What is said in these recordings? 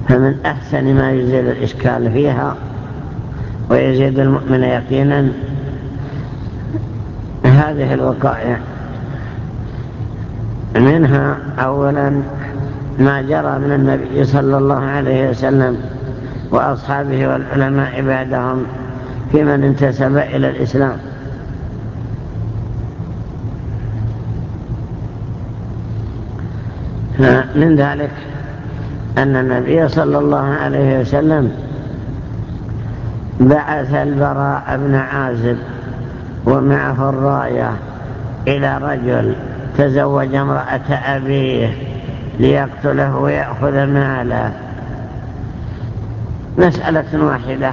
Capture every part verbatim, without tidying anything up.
فمن أحسن ما يزيل الإشكال فيها ويزيد المؤمن يقينا هذه الوقائع. منها أولا ما جرى من النبي صلى الله عليه وسلم وأصحابه والعلماء بعدهم في من انتسب إلى الإسلام. من ذلك أن النبي صلى الله عليه وسلم بعث البراء بن عازب ومعه الراية إلى رجل تزوج امرأة أبيه ليقتله ويأخذ ماله، مسألة واحدة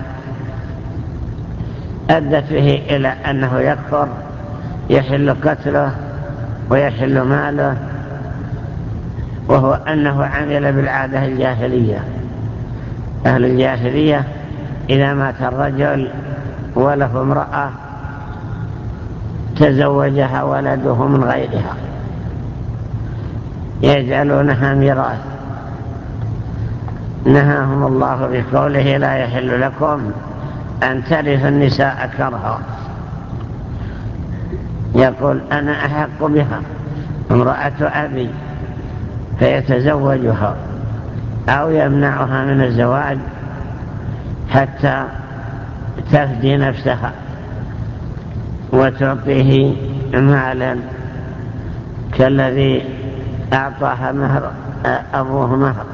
أدت به إلى أنه يكفر، يحل قتله ويحل ماله، وهو أنه عمل بالعادة الجاهلية. أهل الجاهلية إذا مات الرجل وله امرأة تزوجها ولده من غيرها يجعلونها ميراث. نهاهم الله بقوله لا يحل لكم أن ترثوا النساء كرها، يقول أنا أحق بها امرأة أبي فيتزوجها أو يمنعها من الزواج حتى تفدي نفسها وتعطيه مالا كالذي أعطاها مهر أبوه مهر.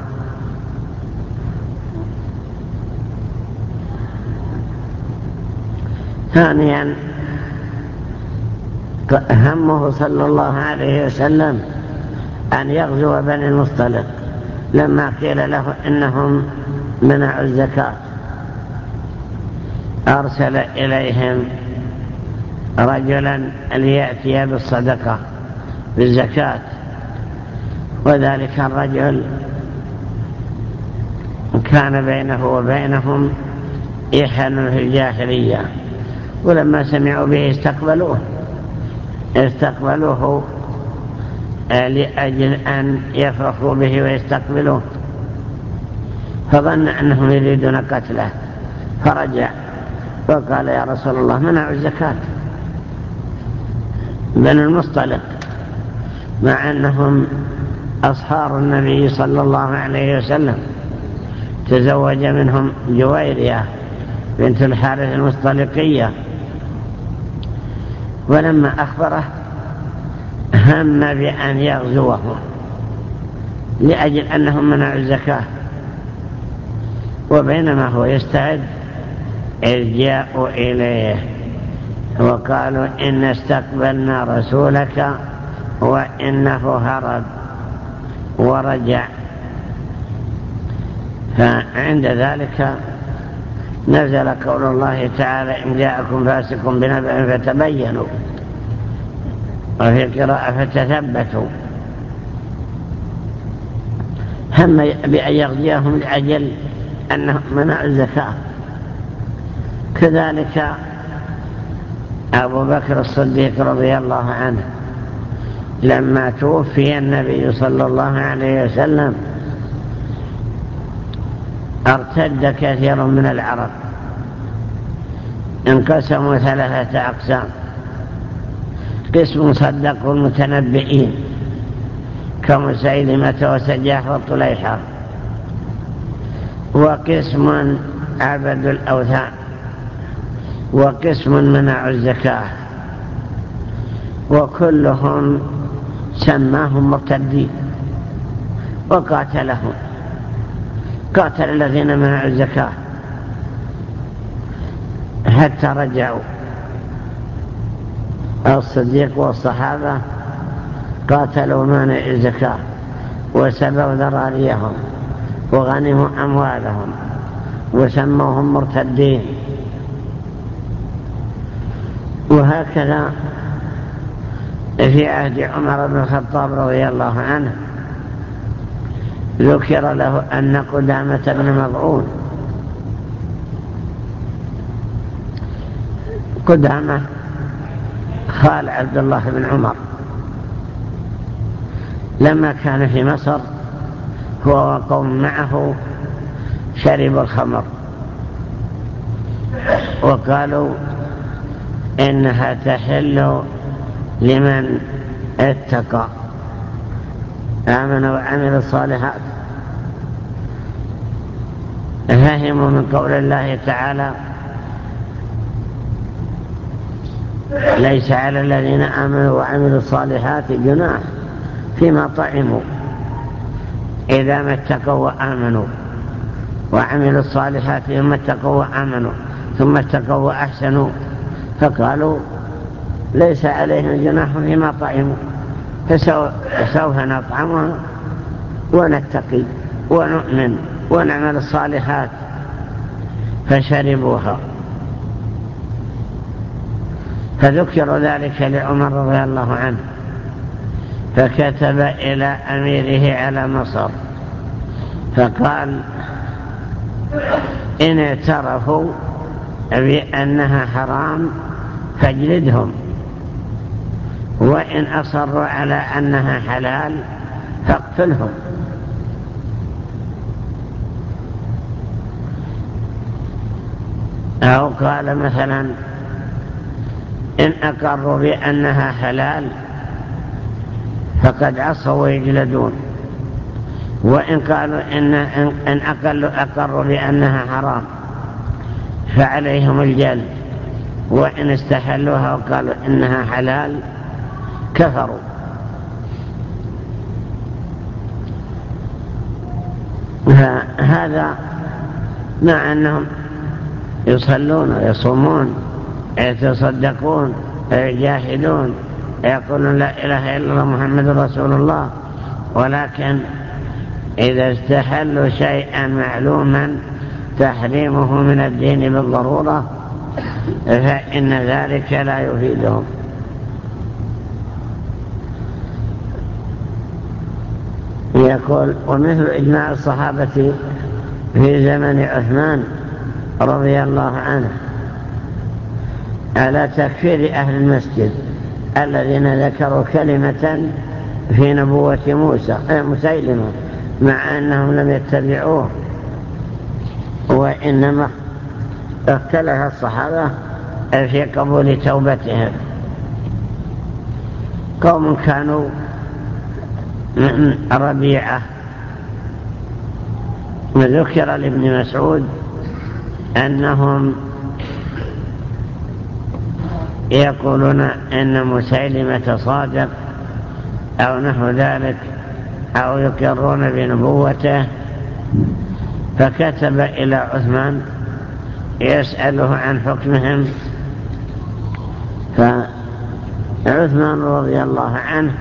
ثانيا همه صلى الله عليه وسلم أن يغزو بني المصطلق لما قيل له إنهم منعوا الزكاة، أرسل إليهم رجلا ليأتي بالصدقة بالزكاة، وذلك الرجل كان بينه وبينهم إحن في الجاهلية، ولما سمعوا به استقبلوه استقبلوه لأجل أن يفرحوا به ويستقبلوه، فظن أنهم يريدون قتله فرجع وقال يا رسول الله منعوا الزكاة بني المصطلق، مع أنهم أصهار النبي صلى الله عليه وسلم. تزوج منهم جويرية بنت الحارث المصطلقية، ولما أخبره هم بأن يغزوهم لأجل أنهم منعوا الزكاة، وبينما هو يستعد إذ جاءوا إليه وقالوا إن استقبلنا رسولك وإنه هرب ورجع. فعند ذلك نزل قول الله تعالى إن جاءكم فاسق بنبأ فتبينوا، وفي قراءة فتثبتوا. هم بأن يغزيهم لأجل أنهم منعوا الزكاة. كذلك أبو بكر الصديق رضي الله عنه لما توفي النبي صلى الله عليه وسلم ارتد كثير من العرب، انقسموا ثلاثة أقسام: قسم صدقوا المتنبئين كمسيلمة وسجاح وطليحة، وقسم عبدوا الأوثان، وقسم منعوا الزكاة، وكلهم سماهم مرتدين وقاتلهم. قاتل الذين منعوا الزكاة حتى رجعوا. الصديق والصحابة قاتلوا مانع الزكاة وسبوا ذراريهم وغنموا أموالهم وسموهم مرتدين. وهكذا في عهد عمر بن الخطاب رضي الله عنه ذكر له أن قدامة بن مضعون، قدامة خال عبد الله بن عمر، لما كان في مصر هو وقوم معه شربوا الخمر، وقالوا إنها تحل لمن اتقى آمن وعمل الصالحات. فهموا من قول الله تعالى: ليس على الذين آمنوا وعملوا الصالحات جناح فيما طعموا إذا ما اتقوا وآمنوا وعملوا الصالحات ثم اتقوا وآمنوا ثم اتقوا وأحسنوا، فقالوا ليس عليهم جناح فيما طعموا، فسوف نطعمها ونتقي ونؤمن ونعمل الصالحات. فشربوها. فذكر ذلك لعمر رضي الله عنه، فكتب إلى أميره على مصر فقال: إن اعترفوا بأنها حرام فاجلدهم، وإن أصروا على أنها حلال فاقتلهم. أو قال مثلا: إن أقروا بأنها حلال فقد عصوا ويجلدون، وإن قالوا إن, إن أقلوا أقروا بأنها حرام فعليهم الجلد، وإن استحلوها وقالوا إنها حلال كفروا. هذا مع أنهم يصلون ويصومون يتصدقون يجاهدون يقولون لا إله إلا الله محمد رسول الله، ولكن إذا استحلوا شيئا معلوما تحريمه من الدين بالضرورة فإن ذلك لا يفيدهم. يقول: ومثل إجماع الصحابة في زمن عثمان رضي الله عنه على تكفير أهل المسجد الذين ذكروا كلمة في نبوة موسى مسيلمة مع أنهم لم يتبعوه، وإنما اختلف الصحابة في قبول توبتهم. قوم كانوا من ربيعة، وذكر لابن مسعود أنهم يقولون إن مسيلمة صادق أو نحو ذلك، أو يقرون بنبوته، فكتب إلى عثمان يسأله عن حكمهم. فعثمان رضي الله عنه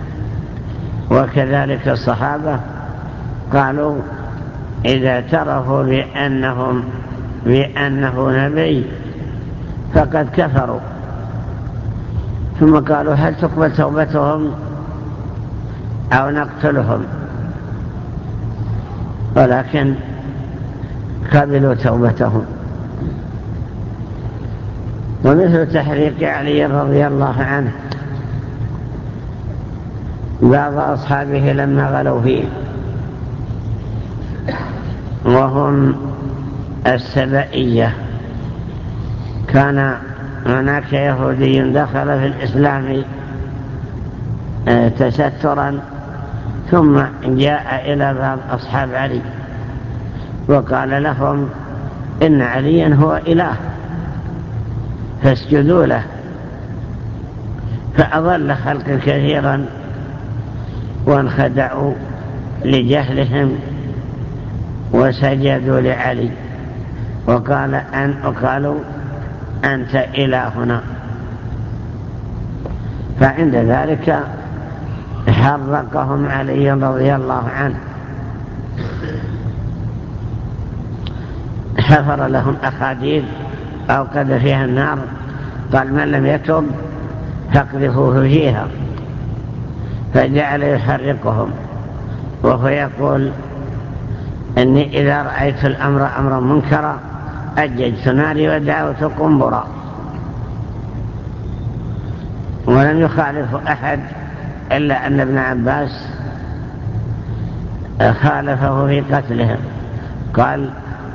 وكذلك الصحابة قالوا: إذا اعترفوا بأنهم بأنه نبي فقد كفروا. ثم قالوا: هل تقبل توبتهم أو نقتلهم؟ ولكن قبلوا توبتهم. ومثل تحريق علي رضي الله عنه بعض أصحابه لما غلوا فيه، وهم السبائية. كان هناك يهودي دخل في الإسلام تسترا، ثم جاء إلى بعض أصحاب علي وقال لهم: إن عليا هو إله فاسجدوا له. فأضل خلق كثيرا وانخدعوا لجهلهم وسجدوا لعلي، وقال أن وقالوا: أنت إلهنا. فعند ذلك حرقهم علي رضي الله عنه، حفر لهم أخاديد أو قد فيها النار، قال: من لم يتب فاقذفوه فيها. فجعل يحرقهم وهو يقول: إني إذا رأيت الأمر أمرا منكرا أججت ناري ودعوت قنبرا. ولم يخالف أحد إلا أن ابن عباس خالفه في قتلهم، قال: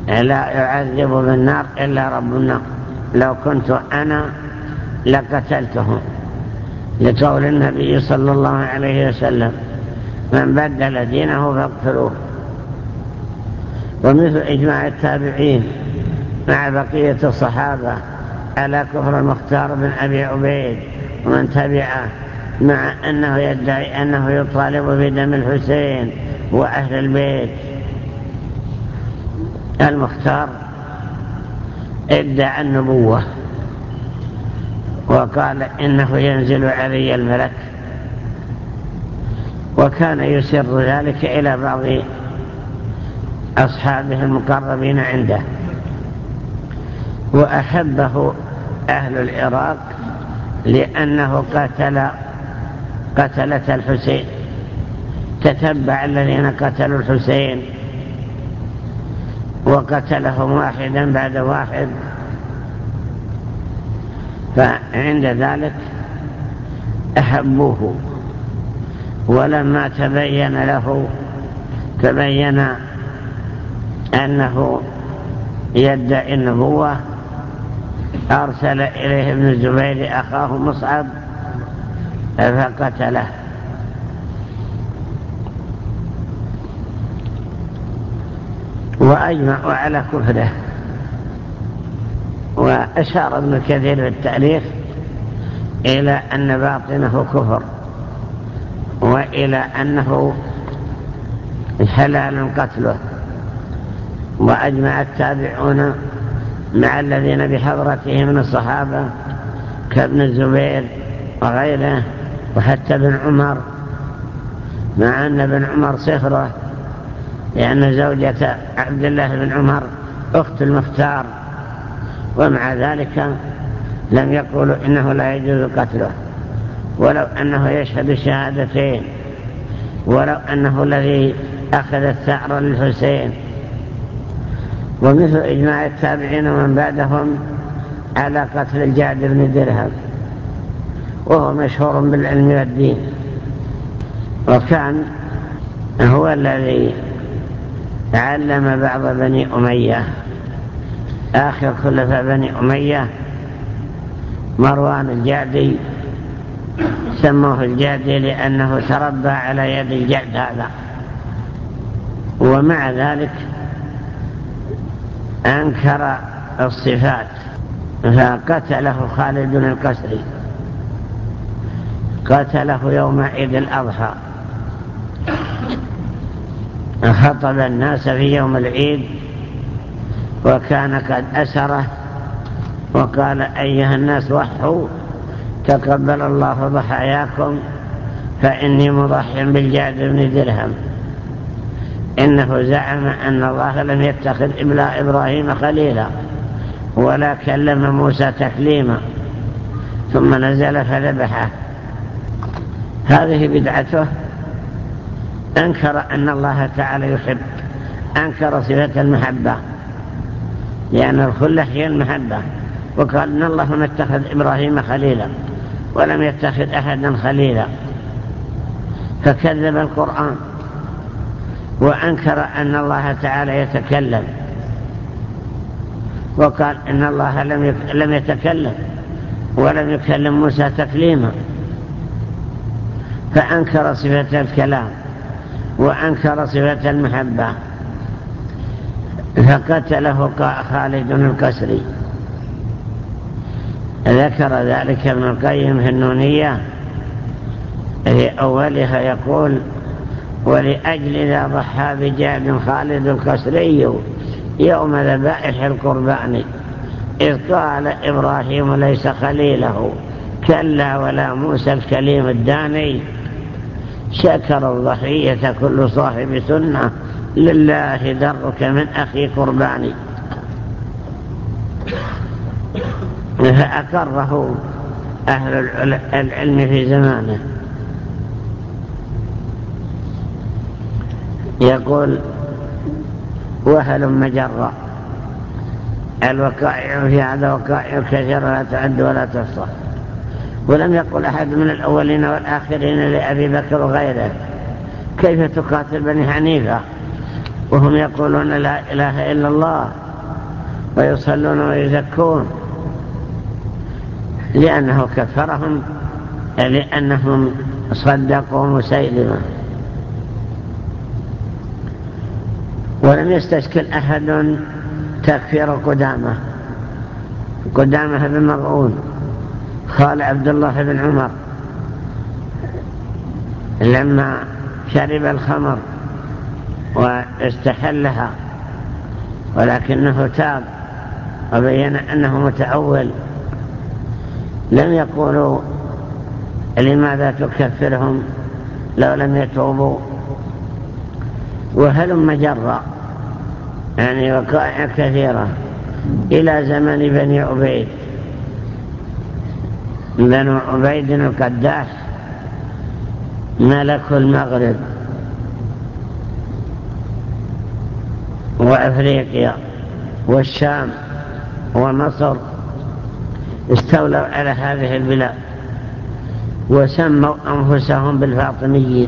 لا يعذب بالنار إلا رب النار، لو كنت أنا لقتلته، لقول النبي صلى الله عليه وسلم من بدل دينه فاقتلوه. ومثل إجماع التابعين مع بقية الصحابة على كفر المختار بن أبي عبيد ومن تبعه، مع أنه يدعي أنه يطالب بدم الحسين وأهل البيت. المختار ادعى النبوة وقال إنه ينزل علي الملك، وكان يسر ذلك إلى بعض أصحابه المقربين عنده، وأحبه أهل العراق لأنه قتل قتلة الحسين، تتبع الذين قتلوا الحسين وقتلهم واحدا بعد واحد. فعند ذلك أحبوه، ولما تبين له تبين أنه يدعي النبوة أرسل إليه ابن الزبير أخاه مصعب فقتله. وأجمعوا على كفره. وأشار ابن كثير في التاريخ إلى أن باطنه كفر، وإلى أنه حلال قتله. وأجمع التابعون مع الذين بحضرته من الصحابة كابن الزبير وغيره، وحتى ابن عمر، مع أن ابن عمر صخرة، لأن زوجة عبد الله بن عمر أخت المختار، ومع ذلك لم يقولوا إنه لا يجوز قتله، ولو أنه يشهد الشهادتين، ولو أنه الذي أخذ الثأر للحسين. ومثل إجماع التابعين ومن بعدهم على قتل الجعد بن درهم، وهو مشهور بالعلم والدين، وكان هو الذي علم بعض بني أمية، آخر خلفاء بني أمية مروان الجعدي، سموه الجعدي لأنه تربى على يد الجعد هذا. ومع ذلك أنكر الصفات فقتله خالد القسري، قتله يوم عيد الأضحى، خطب الناس في يوم العيد وكان قد أسره، وقال أيها الناس وحوا تقبل الله ضحاياكم فإني مضحي بالجعد بن درهم. إنه زعم أن الله لم يتخذ إبراهيم خليلا ولا كلم موسى تكليما، ثم نزل فذبحه. هذه بدعته. أنكر أن الله تعالى يحب، أنكر صفة المحبة، لأن الخلة هي المحبة، وقال إن الله ما اتخذ إبراهيم خليلا ولم يتخذ أحدا خليلا، فكذب القرآن. وأنكر أن الله تعالى يتكلم، وقال إن الله لم يتكلم ولم يكلم موسى تكليما، فأنكر صفة الكلام وأنكر صفة المحبة، فقتله خالد القسري. ذكر ذلك ابن القيم في النونية في أولها، يقول: ولأجل ذا ضحى بجعد خالد القسري يوم ذبائح القربان، إذ قال إبراهيم ليس خليله كلا ولا موسى الكليم الداني. شكر الضحية كل صاحب سنة، لله درك من أخي قرباني. فأقره أهل العلم في زمانه. يقول: وهل مجرى الوقائع في هذا وقائع كثيرة لا تعد ولا تحصى. ولم يقل أحد من الأولين والآخرين لأبي بكر وغيره: كيف تقاتل بني حنيفة وهم يقولون لا إله إلا الله ويصلون ويزكون، لأنه كفرهم لأنهم صدقوا مسيلمة. ولم يستشكل أحد تكفير قدامه قدامه بن مظعون قال عبد الله بن عمر لما شرب الخمر واستحلها ولكنه تاب وبين أنه متأول، لم يقولوا لماذا تكفرهم لو لم يتوبوا، وهلم جرى يعني وقائع كثيرة إلى زمن بني عبيد بنو عبيد القداس ملك المغرب وأفريقيا والشام ومصر، استولوا على هذه البلاد وسموا أنفسهم بالفاطميين،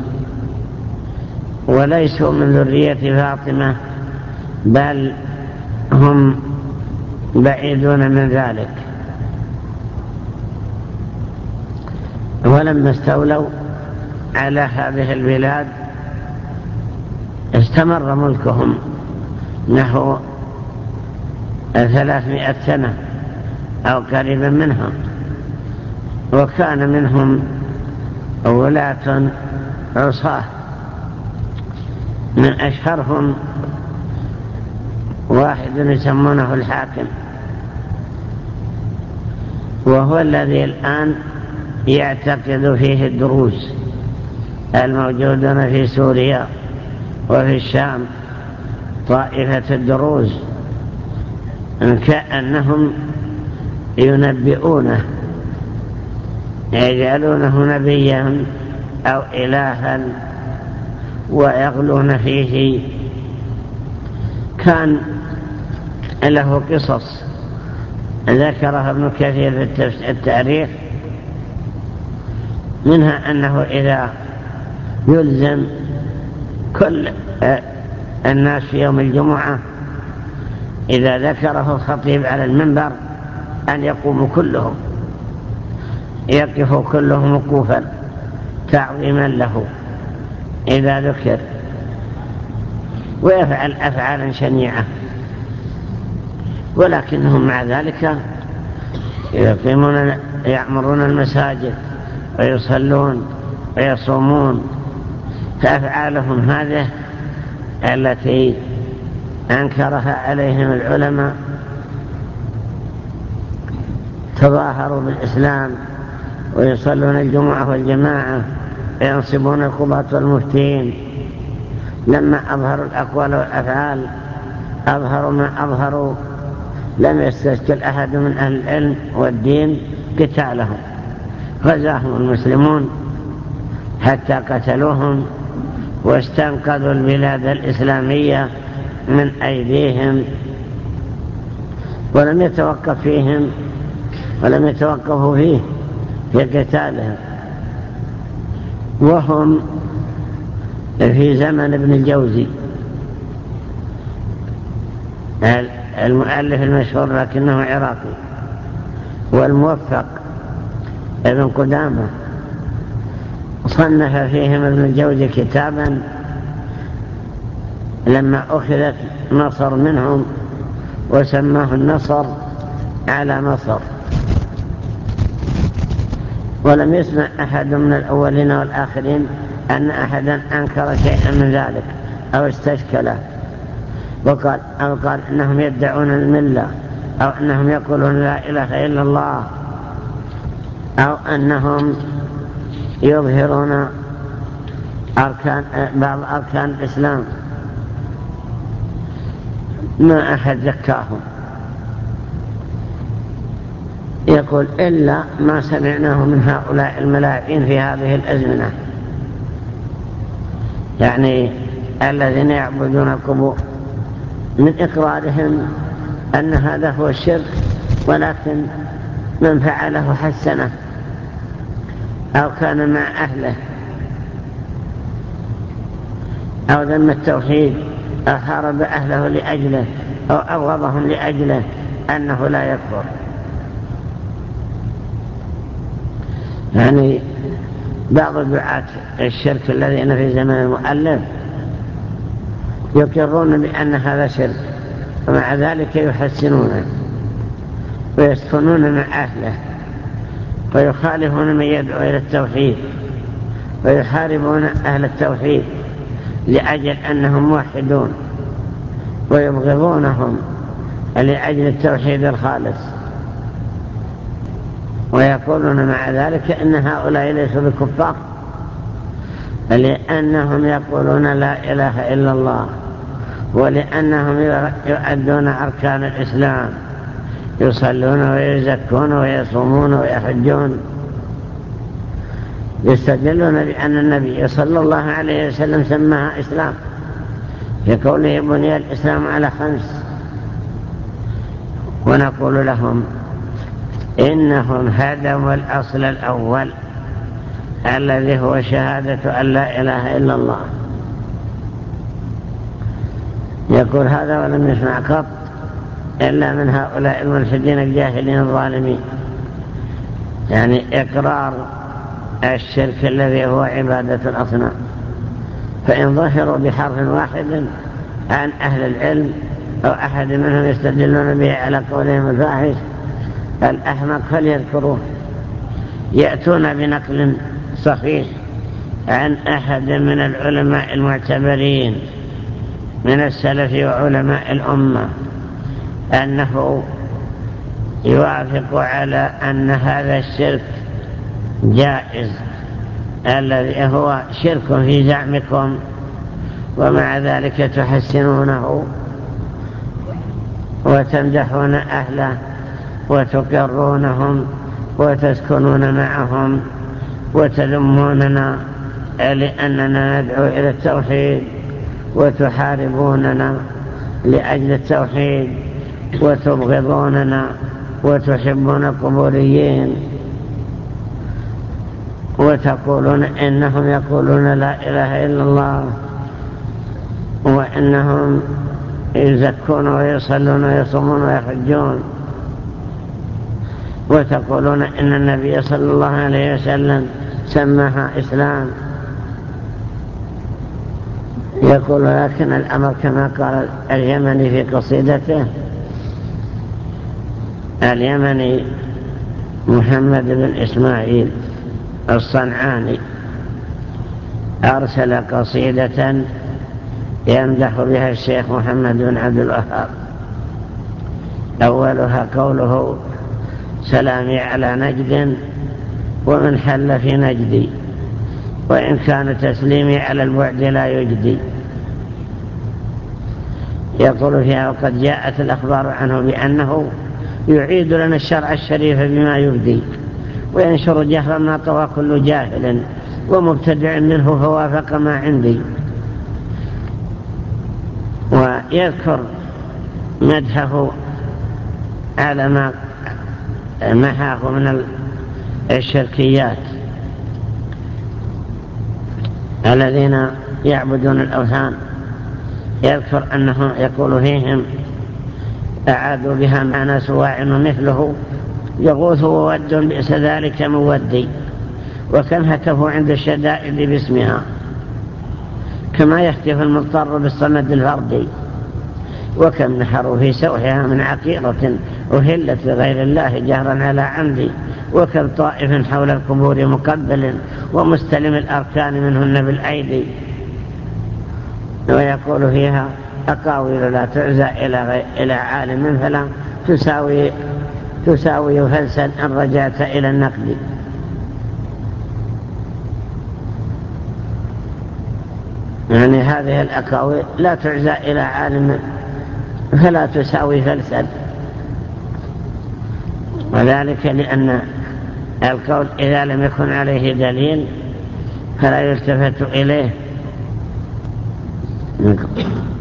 وليسوا من ذرية فاطمة بل هم بعيدون من ذلك. ولما استولوا على هذه البلاد استمر ملكهم نحو ثلاثمائة سنة أو قريبا منها، وكان منهم ولاة عصاه من أشهرهم واحد يسمونه الحاكم، وهو الذي الآن يعتقد فيه الدروز الموجودون في سوريا وفي الشام، طائفة الدروز كأنهم ينبئونه يجعلونه نبيا أو إلها ويغلون فيه. كان له قصص ذكرها ابن كثير في التاريخ، منها أنه إذا يلزم كل الناس في يوم الجمعة إذا ذكره الخطيب على المنبر أن يقوموا كلهم، يقفوا كلهم وقوفا تعظيما له إذا ذكر، ويفعل أفعالا شنيعة، ولكنهم مع ذلك يقيمون يعمرون المساجد ويصلون ويصومون. فأفعالهم هذه التي أنكرها عليهم العلماء، تظاهروا بالإسلام ويصلون الجمعة والجماعة وينصبون القضاة والمفتين، لما أظهروا الأقوال والأفعال أظهروا ما أظهروا لم يستشكل أحد من أهل العلم والدين قتالهم، غزاهم المسلمون حتى قتلوهم واستنقذوا البلاد الإسلامية من أيديهم، ولم يتوقف فيهم ولم يتوقفوا فيه في قتالهم. وهم في زمن ابن الجوزي المؤلف المشهور لكنه عراقي، والموفق ابن قدامة صنف فيهم ابن الجوزي كتابا لما أخذت مصر منهم وسماه النصر على مصر. ولم يسمع أحد من الأولين والآخرين أن أحدا أنكر شيئا من ذلك أو استشكله وقال أو قال إنهم يدعون الملة، أو أنهم يقولون لا إله إلا الله، أو أنهم يظهرون أركان بعض أركان الإسلام. ما أحد ذكاهم. يقول إلا ما سمعناه من هؤلاء الملاعين في هذه الأزمنة، يعني الذين يعبدون القبور، من إقرارهم أن هذا هو الشرك، ولكن من فعله حسنه أو كان مع أهله أو ذم التوحيد أو حارب أهله لأجله أو أبغضهم لأجله أنه لا يكفر. يعني بعض دعاة الشرك الذين في زمن المؤلف يقرون بأن هذا شرك، ومع ذلك يحسنونه ويسكنون مع أهله ويخالفون من يدعو إلى التوحيد ويحاربون أهل التوحيد لأجل أنهم موحدون، ويبغضونهم لأجل التوحيد الخالص، ويقولون مع ذلك إن هؤلاء ليسوا بكفار لأنهم يقولون لا إله إلا الله، ولأنهم يؤدون أركان الإسلام، يصلون ويزكون ويصومون ويحجون، يستدلون بأن النبي صلى الله عليه وسلم سماها إسلام في قوله بني الإسلام على خمس. ونقول لهم إنهم هدموا الأصل الأول الذي هو شهادة أن لا إله إلا الله. يقول هذا ولم يسمع قط إلا من هؤلاء الملحدين الجاهلين الظالمين، يعني إقرار الشرك الذي هو عبادة الأصنام. فإن ظهروا بحرف واحد عن أهل العلم أو أحد منهم يستدلون به على قولهم الفاحش الأحمق فليذكروه، يأتون بنقل صحيح عن أحد من العلماء المعتبرين من السلف وعلماء الأمة أنه يوافق على أن هذا الشرك جائز الذي هو شرك في زعمكم، ومع ذلك تحسنونه وتمدحون أهله وتقرونهم وتسكنون معهم وتذموننا لأننا ندعو إلى التوحيد، وتحاربوننا لأجل التوحيد، وتبغضوننا وتحبون القبوريين، وتقولون إنهم يقولون لا إله إلا الله، وإنهم يزكون ويصلون ويصومون ويحجون، وتقولون إن النبي صلى الله عليه وسلم سماها إسلام. يقول لكن الأمر كما قال اليمني في قصيدته، اليمني محمد بن إسماعيل الصنعاني أرسل قصيدة يمدح بها الشيخ محمد بن عبد الوهاب، أولها قوله سلامي على نجد ومن حل في نجدي، وإن كان تسليمي على البعد لا يجدي. يقول فيها وقد جاءت الأخبار عنه بأنه يعيد لنا الشرع الشريف بما يبدي، وينشر جهرا ما طوى كل جاهل ومبتدع منه فوافق ما عندي. ويذكر مدحه على ما محاه من الشركيات الذين يعبدون الأوثان، يذكر أنه يقول فيهم أعادوا بها معنا سواع مثله يغوث وود بئس ذلك مودي، وكم هتفوا عند الشدائد باسمها كما يهتف المضطر بالصمد الفردي، وكم نحروا في سوحها من عقيرة أهلت لغير الله جهرا على عمدي، وكم طائف حول القبور مقبل ومستلم الأركان منهن بالأيدي. ويقول فيها أقاويل لا تعزى إلى, إلى عالم فلا تساوي, تساوي فلسا إن رجعت إلى النقد. يعني هذه الأقاويل لا تعزى إلى عالم فلا تساوي فلسا، وذلك لأن القول إذا لم يكن عليه دليل فلا يلتفت إليه.